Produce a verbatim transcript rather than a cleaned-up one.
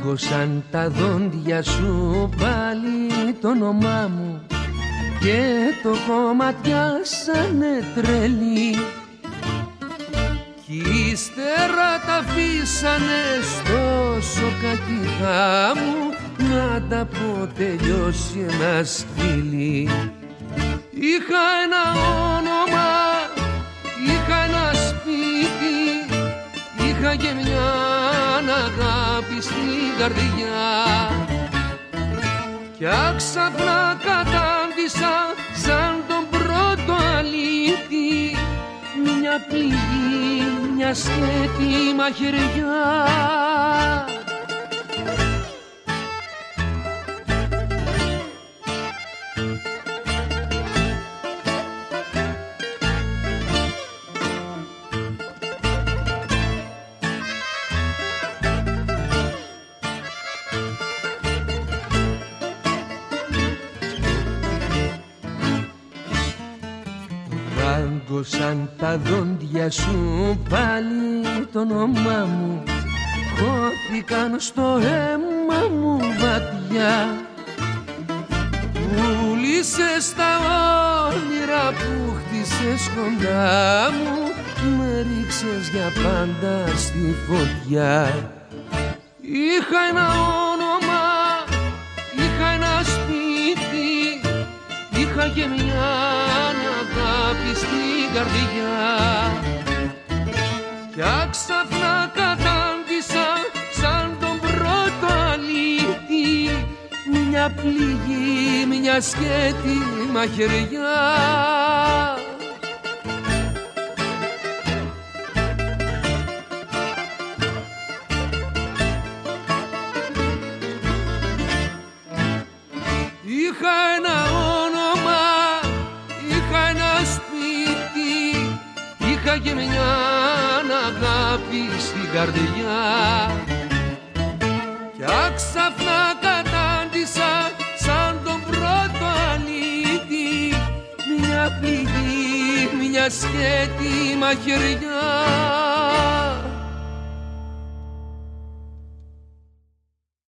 Ράγκωσαν τα δόντια σου πάλι το όνομά μου και το κομματιάσανε τρελή κι ύστερα τα αφήσανε στο σοκακιτά μου να τα πω τελειώσει ένα σκυλί. Είχα ένα όνομα, είχα ένα σπίτι, είχα και μια αγάπη στην καρδιά κι άξαφνα κατάντησα σαν τον πρώτο αλήτη μια πληγή, μια σκέτη μαχαιριά. Ράγκωσαν τα δόντια σου πάλι το όνομά μου, χώθηκαν στο αίμα μου βαθιά. Πούλησες τα όνειρα που χτίσες κοντά μου, με ρίξες για πάντα στη φωτιά. Είχα ένα όνομα, είχα ένα σπίτι, είχα και μια αγάπη στην καρδιά κι άξαφνα κατάντησα σαν τον πρώτο αλήτη μια πληγή, μια σκέτη μαχαιριά. Είχα ένα όνομα, είχα ένα σπίτι, είχα και μια αγάπη στην καρδιά κι άξαφνα κατάντησα σαν τον πρώτο αλήτη μια πληγή, μια σκέτη μαχαιριά.